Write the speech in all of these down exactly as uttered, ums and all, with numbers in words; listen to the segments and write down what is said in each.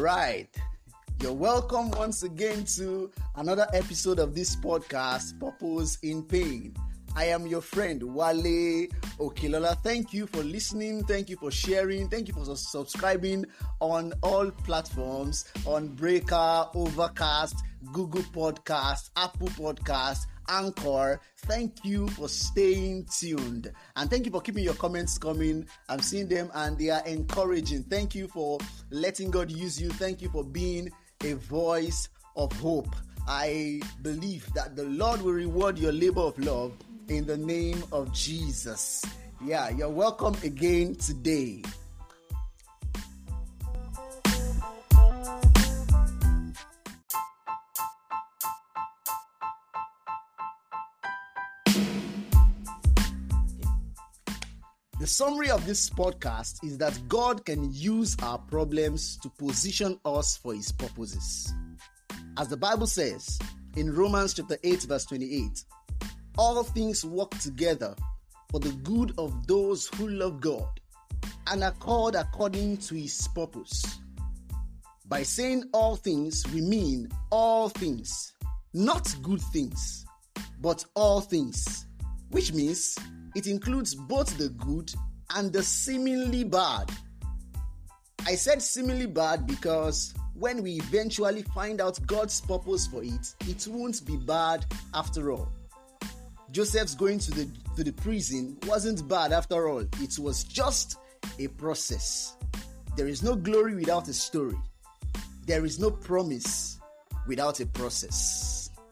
right. You're welcome once again to another episode of this podcast, Purpose in Pain. I am your friend, Wale Okilola. Thank you for listening. Thank you for sharing. Thank you for subscribing on all platforms, on Breaker, Overcast, Google Podcast, Apple Podcast, Anchor. Thank you for staying tuned. And thank you for keeping your comments coming. I'm seeing them and they are encouraging. Thank you for letting God use you. Thank you for being a voice of hope. I believe that the Lord will reward your labor of love in the name of Jesus. Yeah, you're welcome again today. The summary of this podcast is that God can use our problems to position us for His purposes. As the Bible says in Romans chapter eight verse twenty-eight, all things work together for the good of those who love God and are called according to His purpose. By saying all things, we mean all things, not good things, but all things, which means it includes both the good and the seemingly bad. I said seemingly bad because when we eventually find out God's purpose for it, it won't be bad after all. Joseph's going to the to the prison wasn't bad after all. It was just a process. There is no glory without a story. There is no promise without a process.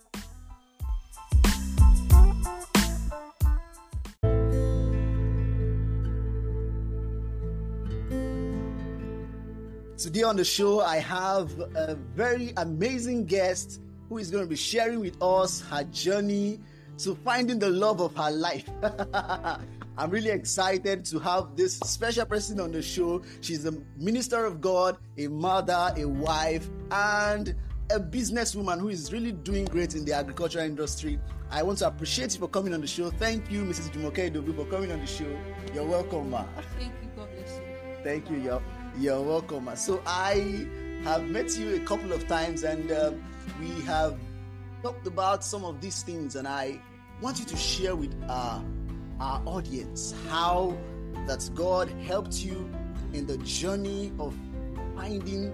Today on the show, I have a very amazing guest who is going to be sharing with us her journey to finding the love of her life. I'm really excited to have this special person on the show. She's a minister of God, a mother, a wife, and a businesswoman who is really doing great in the agricultural industry. I want to appreciate you for coming on the show. Thank you, Missus Jumoke Idowu, for coming on the show. You're welcome, ma. Thank you. God bless you. Thank you. You're, you're welcome, ma. So I have met you a couple of times and uh, we have talked about some of these things, and I want you to share with our, our audience how that God helped you in the journey of finding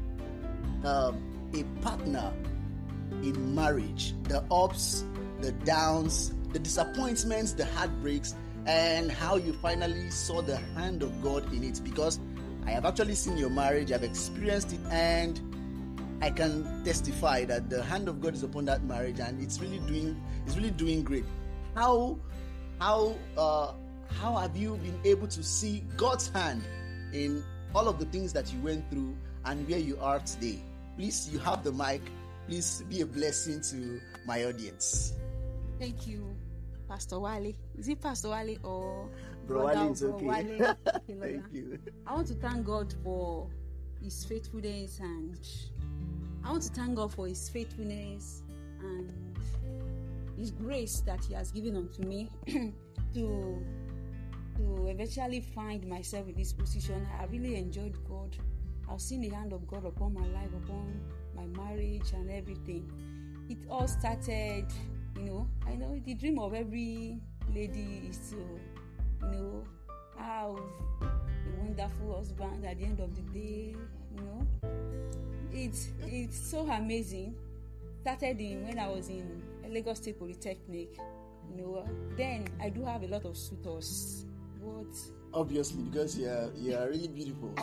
um, a partner in marriage, the ups, the downs, the disappointments, the heartbreaks, and how you finally saw the hand of God in it. Because I have actually seen your marriage, I've experienced it, and I can testify that the hand of God is upon that marriage, and it's really doing it's really doing great. How how uh, how have you been able to see God's hand in all of the things that you went through and where you are today? Please, you have the mic. Please be a blessing to my audience. Thank you, Pastor Wale. Is it Pastor Wale or Bro Wale? It's okay. Wale? Thank you. I want to thank God for His faithfulness, and I want to thank God for His faithfulness and His grace that He has given unto me to to eventually find myself in this position. I really enjoyed God. I've seen the hand of God upon my life, upon my marriage and everything. It all started, you know, I know the dream of every lady is to, you know, have a wonderful husband at the end of the day, you know. It's it's so amazing. Started in when I was in Lagos State Polytechnic, you know. Then I do have a lot of suitors, but obviously because you are you are really beautiful.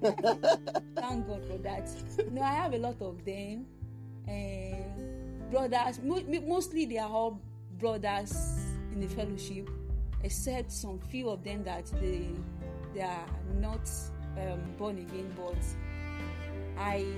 Thank God for that. You know, I have a lot of them, and brothers. Mostly they are all brothers in the fellowship, except some few of them that they they are not um, born again, but I,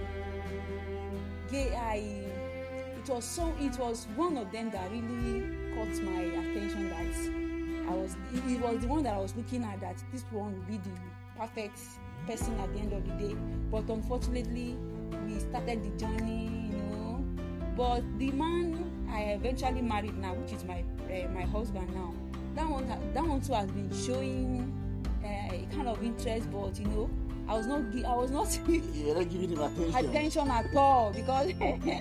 I, it was so, it was one of them that really caught my attention. That I was, it was the one that I was looking at. That this one would be the perfect person at the end of the day. But unfortunately, we started the journey, you know. But the man I eventually married now, which is my uh, my husband now, that one, that one too has been showing uh, a kind of interest, but you know. I was not. I was not. You were not giving him attention. Attention at all because.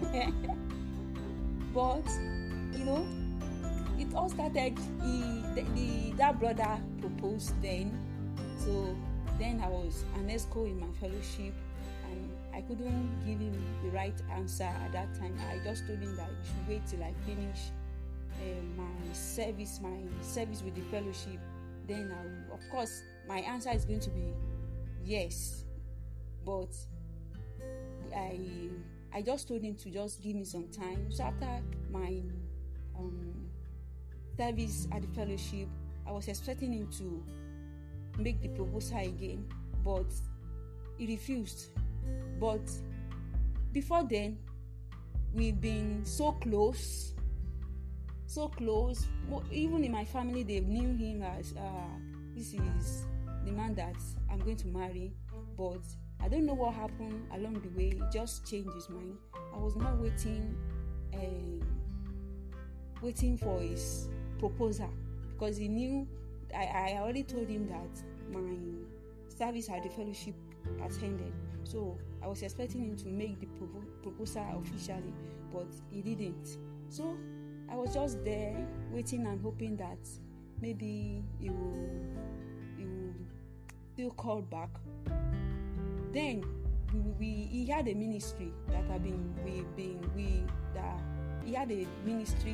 But you know, it all started. He, the, the that brother proposed then, so then I was an ESCO in my fellowship, and I couldn't give him the right answer at that time. I just told him that he should wait till I finish uh, my service, my service with the fellowship. Then, I, of course, my answer is going to be yes. But I, I just told him to just give me some time. So after my um, service at the fellowship, I was expecting him to make the proposal again, but he refused. But before then, we've been so close, so close. Even in my family, they knew him as uh, this is the man that I'm going to marry. But I don't know what happened along the way. He just changed his mind. I was now waiting, um, waiting for his proposal because he knew. I, I already told him that my service at the fellowship has ended. So I was expecting him to make the pro- proposal officially, but he didn't. So I was just there waiting and hoping that maybe he will, he will still call back. Then we, we he had a ministry that have been we been we that he had a ministry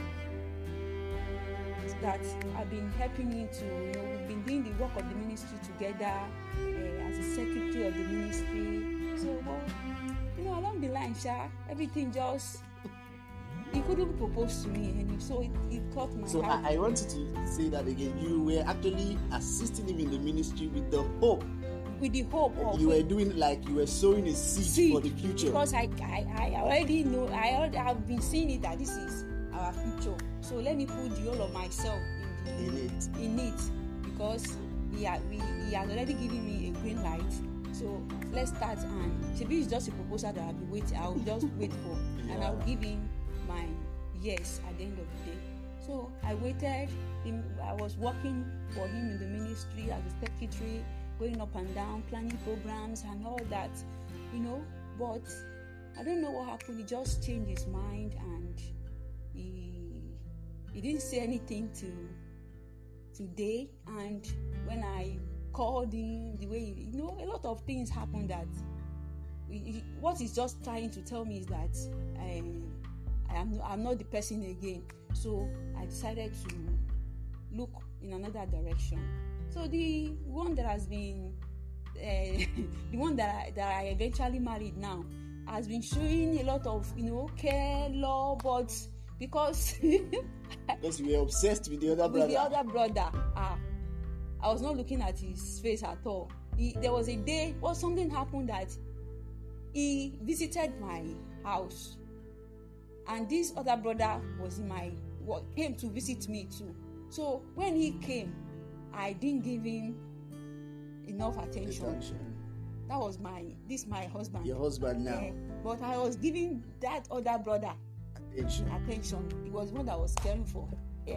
that have been helping me to, you know, we've been doing the work of the ministry together uh, as a secretary of the ministry. So, well, you know, along the line, Sha, everything just, he couldn't propose to me, and so it, it caught my so heart. I, I wanted to say that again. You were actually assisting him in the ministry with the hope. With the hope of you were doing like you were sowing a seed, seed for the future. Because I, I, I already know, I already have been seeing it that this is our future. So let me put the whole of myself in, the, in it. In it, because he had, we, he has already given me a green light. So let's start, and maybe it's just a proposal that I'll be waiting. I'll just wait for, yeah. And I'll give him my yes at the end of the day. So I waited. I was working for him in the ministry as a secretary, going up and down, planning programs and all that, you know. But I don't know what happened. He just changed his mind, and he he didn't say anything to today. And when I called him, the way he, you know, a lot of things happened that he, what he's just trying to tell me is that I, I am I'm not the person again. So I decided to look in another direction. So the one that has been uh, the one that I, that I eventually married now has been showing a lot of, you know, care, love, but because because you were obsessed with the other brother. With the other brother, ah, I was not looking at his face at all. He, there was a day, well, something happened that he visited my house, and this other brother was in my what came to visit me too. So when he came, I didn't give him enough attention. attention. That was my this my husband. Your husband now. Yeah, but I was giving that other brother attention. Attention. It was one that I was caring for. Yeah.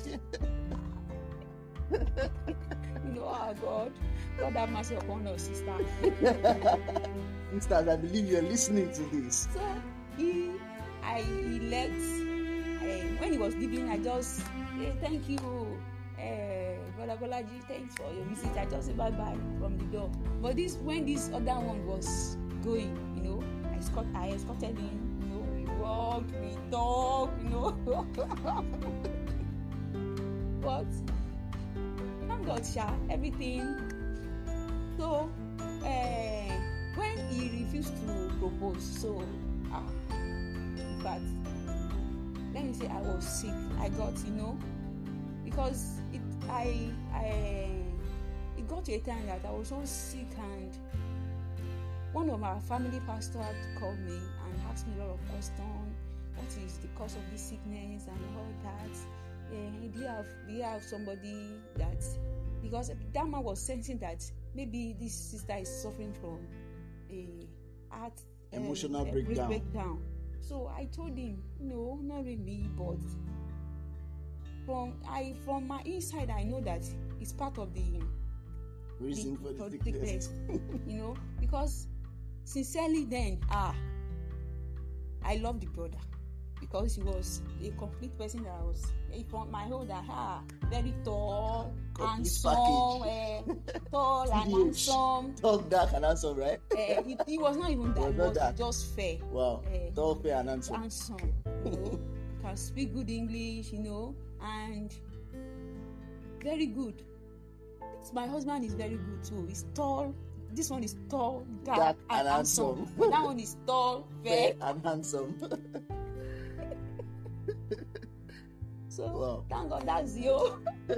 You know, oh God, God have mercy upon us, sister. Sisters, I believe you're listening to this. So he, I, he left. I, when he was leaving, I just hey, thank you. Uh, Brother Bolaji, thanks for your visit. I just said bye bye from the door. But this, when this other one was going, you know, I escort, I escorted him. You know, we walked, we talked, you know. But thank God, Sha, everything. So uh, when he refused to propose, so ah, in fact, let me say I was sick. I got, you know. Because it, I, I, it got to a time that I was so sick, and one of our family pastors called me and asked me a lot of questions. What is the cause of this sickness and all that? Uh, do you have, do you have somebody that? Because that man was sensing that maybe this sister is suffering from a heart emotional um, breakdown. breakdown. So I told him, no, not really, but. From I from my inside, I know that it's part of the reason for the for thickness. you know, because sincerely then, ah, I love the brother because he was a complete person that I was, from my whole that, ah, very tall, handsome, uh, tall and handsome. Tall, dark and handsome, right? uh, he, he was not even that, was he not was that. just fair. Wow, uh, tall, fair and handsome. Handsome, you know, can speak good English, you know, and very good. My husband is very good too. He's tall. This one is tall, dark, dark and, and handsome. handsome. That one is tall, fair, fair and handsome. So wow. Thank God that's you.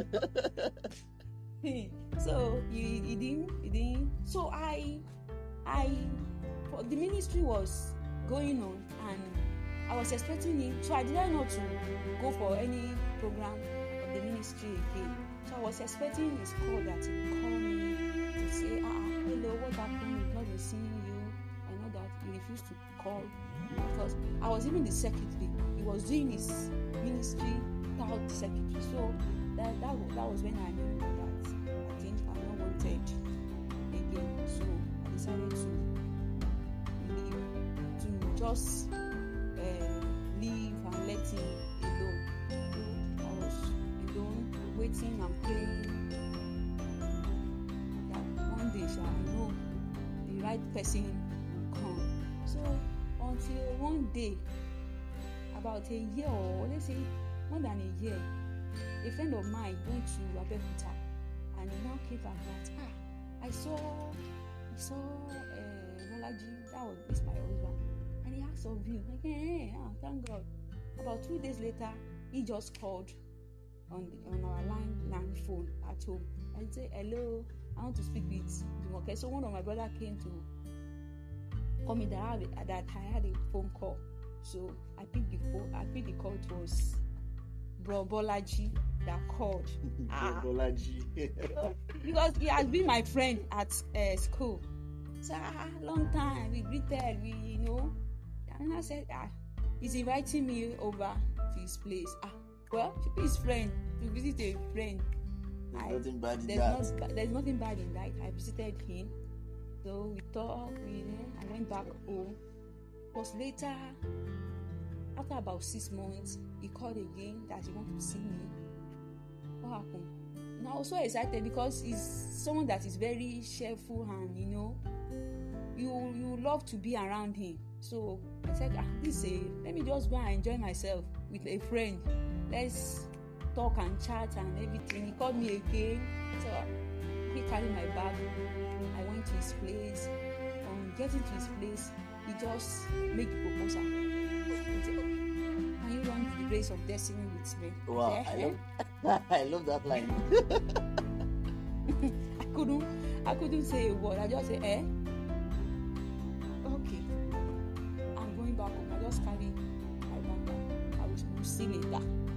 So he, he didn't, he didn't. So I, I, the ministry was going on, and I was expecting him. So I decided not to go for any program of the ministry again. So I was expecting his call that he would call me to say, ah, hello, what happened? We've not been seeing you. I know that he refused to call because I was even the secretary. He was doing his ministry without the secretary. So that that was, that was when I knew that I think I'm not wanted again. So I decided to leave, to just uh, leave and let him alone. So I was alone, waiting and praying that one day shall I know the right person will come. So until one day, about a year or let's say more than a year, a friend of mine went to Abeokuta and he now came back that ah, I saw, I saw uh, Molaji, that was this my husband, and he asked of you, like, hey, hey, oh, thank God. About two days later, he just called on the, on our line line phone at home and said, hello, I want to speak with you. Okay, so one of my brother came to call me that I, had, that I had a phone call. So I picked the phone. I picked the call. It was Bro Bolaji that called. ah. Bolaji. Because he has been my friend at uh, school. So ah, long time we greeted, we you know. And I said, ah, he's inviting me over to his place. Ah, well, to be his friend, to visit a friend. There's I, nothing bad in there's that. Not, there's nothing bad in that. I visited him. So we talked. We, you know, I went back home. But later, after about six months, he called again that he wanted to see me. What happened? And I was so excited because he's someone that is very cheerful and you know, you you love to be around him. So I said, ah, this a let me just go and enjoy myself with a friend. Let's talk and chat and everything. He called me again. So he carried my bag. I went to his place. On getting to his place, he just made the proposal. Can you run the race of destiny with me? Wow, I, love, I love that line. I couldn't, I couldn't say a word. I just said, eh? Okay. I'm going back home. I just carry my bag. I will see later.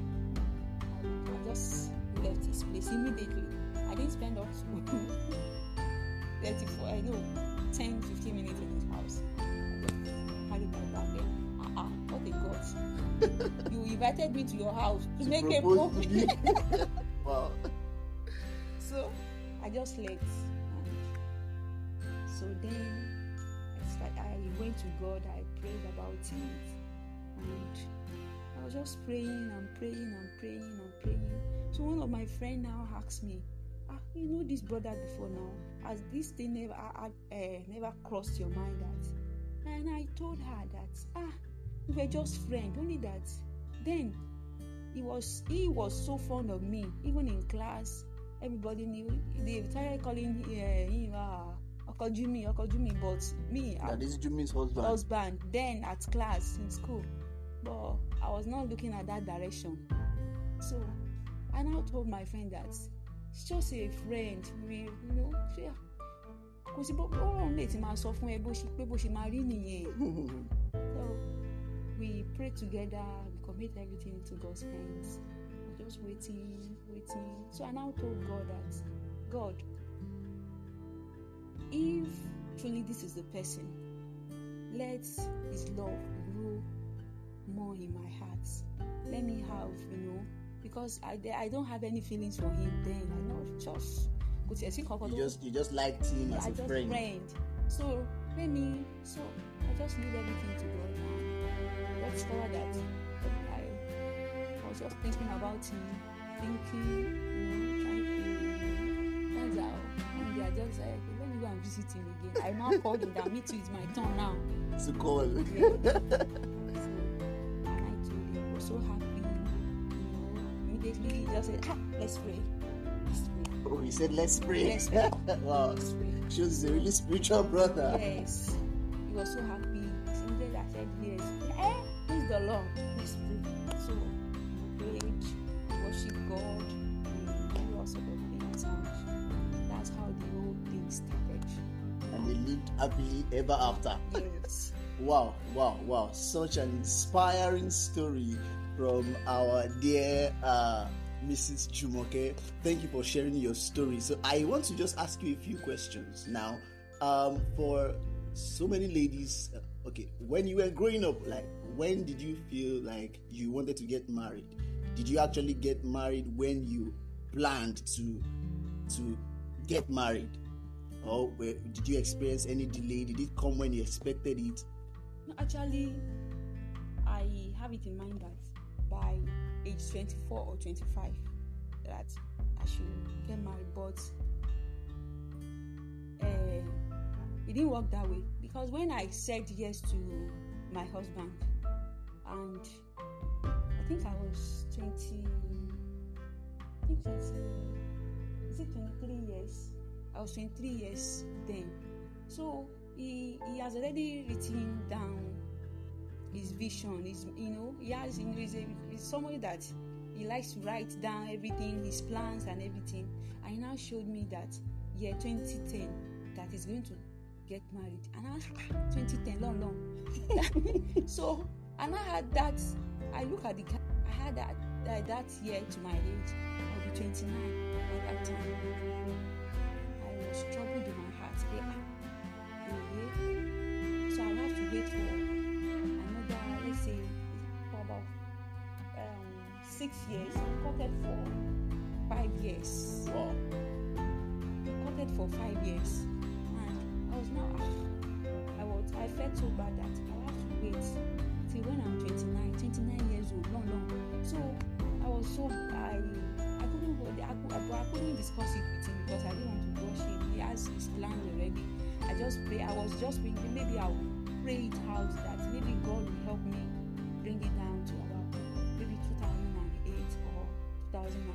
I just left his place immediately. I didn't spend up to thirty-four, I know, ten, fifteen minutes in his house. I just carried my bag there. Ah, uh-uh, what a God. You invited me to your house to, to make a proposal. Wow. So I just left. And so then I, start, I went to God, I prayed about it. And I was just praying and praying and praying and praying. So one of my friends now asked me, ah, you know this brother before now? Has this thing never uh, uh, never crossed your mind that? And I told her that, ah, we were just friends, only that then he was he was so fond of me, even in class. Everybody knew, they started calling uh, him uh, Okojumi, Okojumi, but me, that is Jumi's husband. husband, then at class in school. But I was not looking at that direction. So I now told my friend that it's just a friend, we, you know, yeah. Kò sí bó lè ti máa sọ fún ẹ bó ṣe pé bó ṣe máa rí nìyẹn. So we prayed together, we commit everything into God's hands. We're just waiting, waiting. So I now told God that, God, if truly this is the person, let his love grow more in my heart. Let me have, you know, because I I don't have any feelings for him then. I know just You just you just liked him yeah, as I a just friend. friend. So let me. So I just leave everything to God now. I discovered that I was just thinking about him, thinking, you know, trying to. That's how. And they are just like, let me go and visit him again. I now called him that meet you is my turn now. To call. Yeah. So, and I told him, he was so happy. You know, immediately he just said, ah, let's pray. Let's pray. Oh, he said, let's pray. Let's pray. Wow. Let's pray. Shows he's a really spiritual brother. Yes. He was so happy. Immediately I said, yes. Eh, praise the Lord. Let's pray. So we prayed, worship God, and do all sort of things. And that's how the whole thing started. And they lived happily ever after. Yes. Wow, wow, wow. Such an inspiring story from our dear uh, Missus Jumoke. Thank you for sharing your story. So I want to just ask you a few questions now. Um, for so many ladies, uh, okay, when you were growing up, like, when did you feel like you wanted to get married? Did you actually get married when you planned to to get married? Or where, did you experience any delay? Did it come when you expected it? No, actually, I have it in mind that by age twenty-four or twenty-five, that I should get married. But uh, it didn't work that way, because when I said yes to my husband, and I think I was twenty, I think twenty, is it twenty-three years? I was twenty-three years then. So he he has already written down his vision. His, you know, he has, you know, he's, a, he's somebody that he likes to write down everything, his plans and everything. And he now showed me that year twenty ten that he's going to get married. And I was ah, twenty ten, long, long. So, and I had that. I look at the. I had that uh, that year to my age. I'll be twenty-nine at that time. I was troubled in my heart. They, ah, yeah. So I'll have to wait for another, let's say, for about um, six years. Courted for five years. Wow. Courted for five years. And I was now, ah, I was, I felt so bad that I'll have to wait till when I'm twenty-nine, twenty-nine years old, long, long. So I was so, I, I couldn't go, I, could, I couldn't discuss it with him because I didn't want to rush him. He has his plans already. I just pray, I was just thinking maybe I'll pray it out that maybe God will help me bring it down to about maybe two thousand eight or two thousand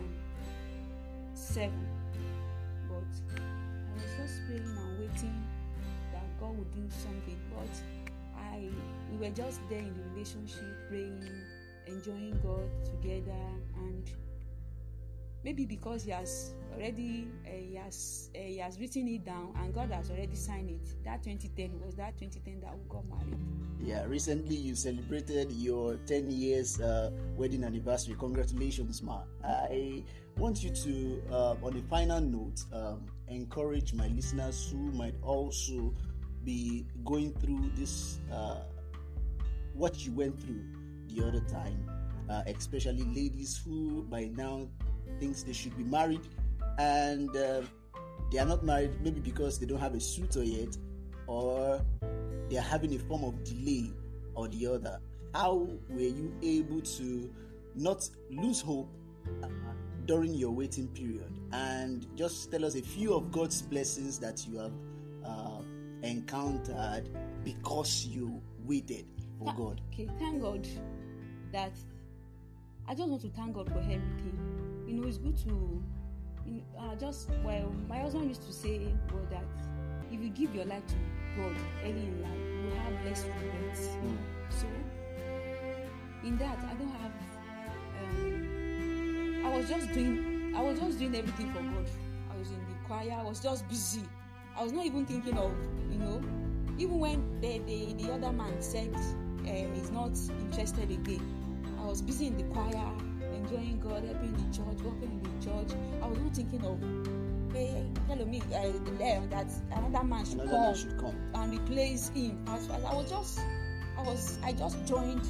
seven. But I was just praying and waiting that God would do something. But I, we were just there in the relationship, praying, enjoying God together, and maybe because he has already uh, he has uh, he has written it down and God has already signed it. That twenty ten was that twenty ten that we got married. Yeah, recently you celebrated your ten years uh, wedding anniversary. Congratulations, ma. I want you to, uh, on a final note, um, encourage my listeners who might also be going through this, uh, what you went through the other time, uh, especially ladies who by now thinks they should be married and uh, they are not married, maybe because they don't have a suitor yet, or they are having a form of delay or the other. How were you able to not lose hope uh, during your waiting period? And just tell us a few of God's blessings that you have uh, encountered because you waited for Th- God. Okay, thank God that I just want to thank God for everything. You know, it's good to, you know, uh, just, well, my husband used to say, well, that if you give your life to God early in life, you have less regrets. Mm. So, in that, I don't have, um, I was just doing, I was just doing everything for God. I was in the choir, I was just busy. I was not even thinking of, you know, even when the, the, the other man said uh, he's not interested again, I was busy in the choir, enjoying God, helping the church, working in the church. I was not thinking of, hey, tell me uh, that another man should, Another come, man should come and replace him. As far as I was just, I was, I just joined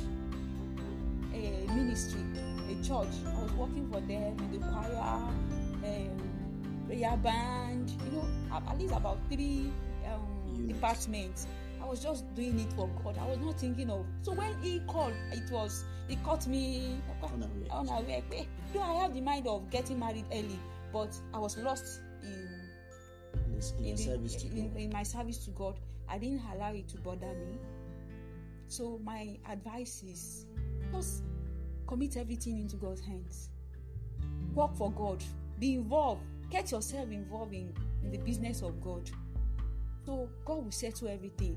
a ministry, a church. I was working for them in the choir, um, prayer band, you know, at least about three um, departments. I was just doing it for God. I was not thinking of. So when he called, it was, he caught me unaware. Though I have the mind of getting married early, but I was lost in in, in, service to in, God. in my service to God. I didn't allow it to bother me. So my advice is just commit everything into God's hands. Work for God. Be involved. Get yourself involved in, in the business of God. So God will settle everything.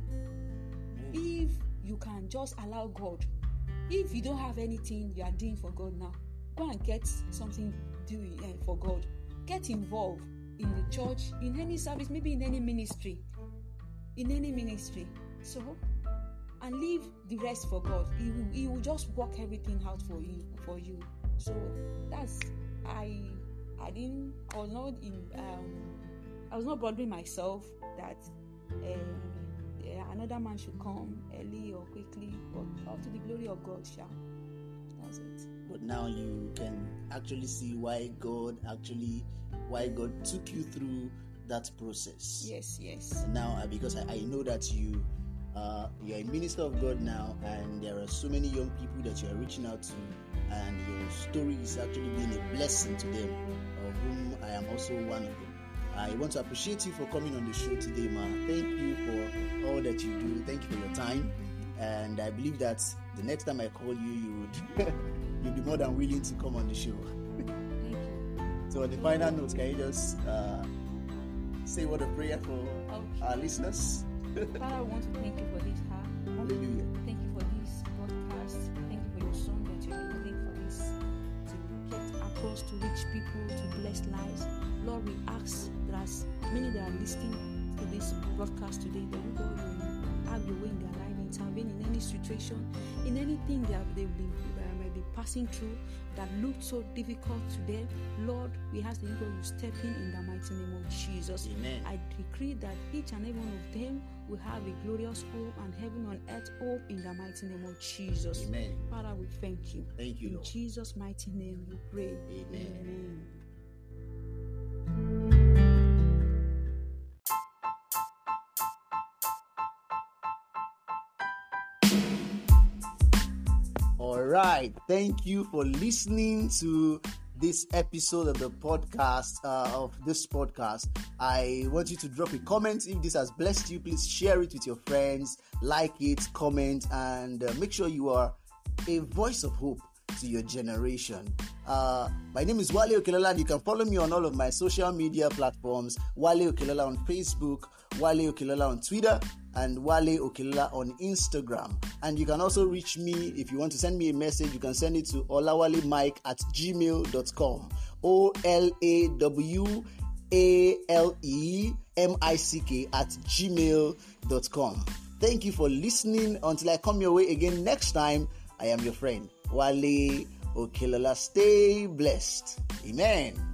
If you can just allow God, if you don't have anything you are doing for God now, go and get something doing uh, for God. Get involved in the church, in any service, maybe in any ministry, in any ministry. So, and leave the rest for God. He will, he will just work everything out for you, for you. So that's I. I didn't. I was not in. Um, I was not bothering myself that uh, uh, another man should come early or quickly, but all to the glory of God, sha. That's it. But now you can actually see why God actually, why God took you through that process. Yes, yes. And now, uh, because I, I know that you, uh, you're a minister of God now, and there are so many young people that you are reaching out to, and your story is actually being a blessing to them, of whom I am also one of them. I want to appreciate you for coming on the show today, ma. Thank you for all that you do. Thank you for your time. And I believe that the next time I call you, you would you'll be more than willing to come on the show. Thank you. So on the final note, can you just uh, say a word of prayer for Okay. our listeners? Father, I want to thank you for this hour. Hallelujah. Thank you for this podcast. Thank you for your song that you're using for this to get across, to reach people, to bless lives. Lord, we ask that as many that are listening to this broadcast today, that you, Lord, will have your way in their life, intervene in any situation, in anything that they will be, uh, may be passing through that looked so difficult to them. Lord, we ask that you, God, will step in in the mighty name of Jesus. Amen. I decree that each and every one of them will have a glorious hope and heaven on earth hope in the mighty name of Jesus. Amen. Father, we thank you. Thank you, In Lord. Jesus' mighty name we pray. Amen. Amen. All right. Thank you for listening to this episode of the podcast, uh, of this podcast. I want you to drop a comment. If this has blessed you, please share it with your friends, like it, comment, and uh, make sure you are a voice of hope to your generation. Uh, my name is Wale Okelola, and you can follow me on all of my social media platforms. Wale Okelola on Facebook, Wale Okelola on Twitter, and Wale Okelola on Instagram. And you can also reach me if you want to send me a message. You can send it to olawalemike at gmail dot com. O L A W A L E M I C K at gmail dot com. Thank you for listening. Until I come your way again next time, I am your friend, Wale Okelola. Stay blessed. Amen.